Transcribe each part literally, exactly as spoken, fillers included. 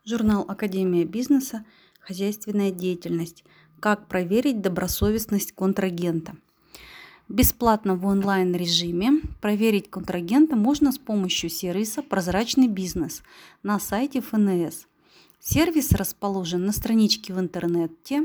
Журнал «Академия бизнеса. Хозяйственная деятельность. Как проверить добросовестность контрагента». Бесплатно в онлайн-режиме проверить контрагента можно с помощью сервиса «Прозрачный бизнес» на сайте эф эн эс. Сервис расположен на страничке в интернете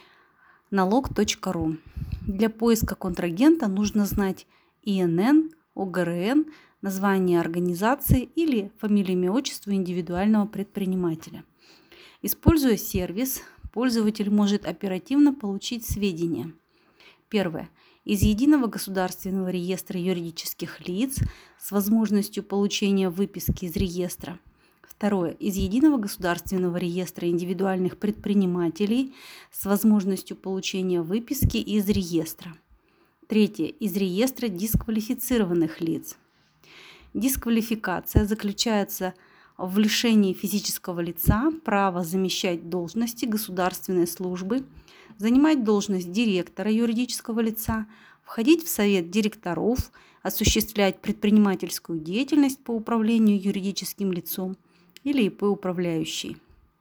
налог точка ру. Для поиска контрагента нужно знать и эн эн, о гэ эр эн, название организации или фамилия, имя, отчество индивидуального предпринимателя. Используя сервис, пользователь может оперативно получить сведения. Первое. Из Единого государственного реестра юридических лиц с возможностью получения выписки из реестра. Второе. Из Единого государственного реестра индивидуальных предпринимателей с возможностью получения выписки из реестра. Третье. Из реестра дисквалифицированных лиц. Дисквалификация заключается в лишении физического лица права замещать должности государственной службы, занимать должность директора юридического лица, входить в совет директоров, осуществлять предпринимательскую деятельность по управлению юридическим лицом или и пэ управляющий.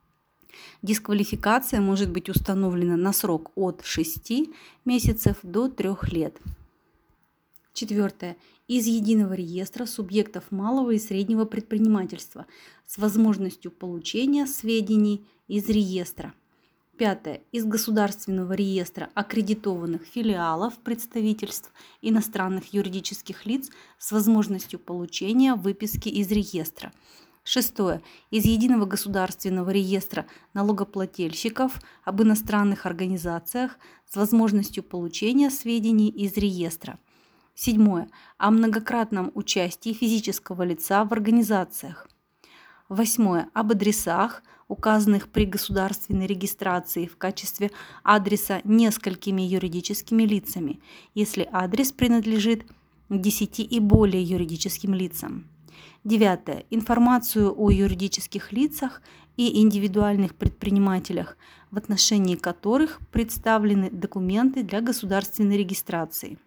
Дисквалификация может быть установлена на срок от шести месяцев до трёх лет. Четвертое. Из Единого реестра субъектов малого и среднего предпринимательства с возможностью получения сведений из реестра. Пятое. Из Государственного реестра аккредитованных филиалов представительств иностранных юридических лиц с возможностью получения выписки из реестра. Шестое. Из Единого государственного реестра налогоплательщиков об иностранных организациях с возможностью получения сведений из реестра. Седьмое. О многократном участии физического лица в организациях. Восьмое. Об адресах, указанных при государственной регистрации в качестве адреса несколькими юридическими лицами, если адрес принадлежит десяти и более юридическим лицам. Девятое. Информацию о юридических лицах и индивидуальных предпринимателях, в отношении которых представлены документы для государственной регистрации.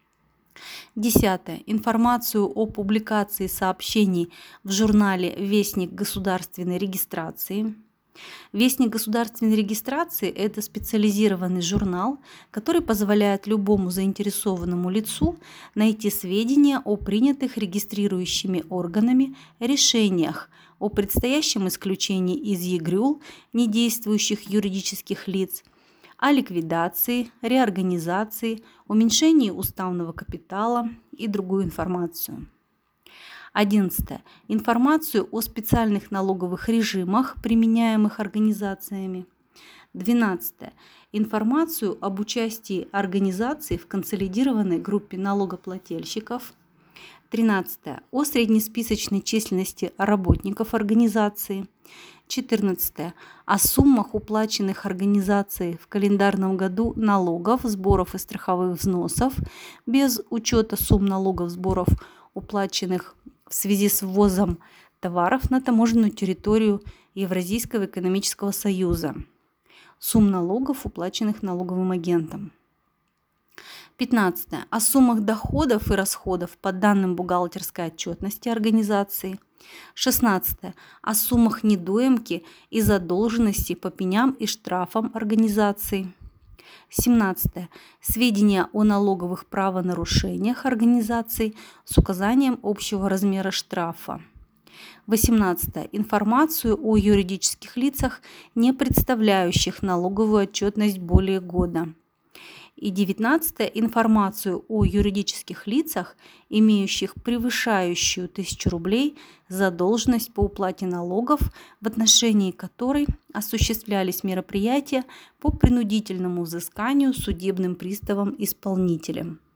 Десятое. Информацию о публикации сообщений в журнале «Вестник государственной регистрации». Вестник государственной регистрации – это специализированный журнал, который позволяет любому заинтересованному лицу найти сведения о принятых регистрирующими органами решениях о предстоящем исключении из ЕГРЮЛ недействующих юридических лиц, о ликвидации, реорганизации, уменьшении уставного капитала и другую информацию. Одиннадцатое. Информацию о специальных налоговых режимах, применяемых организациями. Двенадцатое. Информацию об участии организации в консолидированной группе налогоплательщиков. Тринадцатое. О среднесписочной численности работников организации. Четырнадцатое. О суммах, уплаченных организацией в календарном году налогов, сборов и страховых взносов, без учета сумм налогов, сборов, уплаченных в связи с ввозом товаров на таможенную территорию Евразийского экономического союза, сумм налогов, уплаченных налоговым агентом. Пятнадцатое. О суммах доходов и расходов по данным бухгалтерской отчетности организации. Шестнадцатое. О суммах недоимки и задолженности по пеням и штрафам организации. семнадцатое. Сведения о налоговых правонарушениях организаций с указанием общего размера штрафа. восемнадцатое. Информацию о юридических лицах, не представляющих налоговую отчетность более года. И девятнадцатое. Информацию о юридических лицах, имеющих превышающую тысячу рублей задолженность по уплате налогов, в отношении которой осуществлялись мероприятия по принудительному взысканию судебным приставом-исполнителем.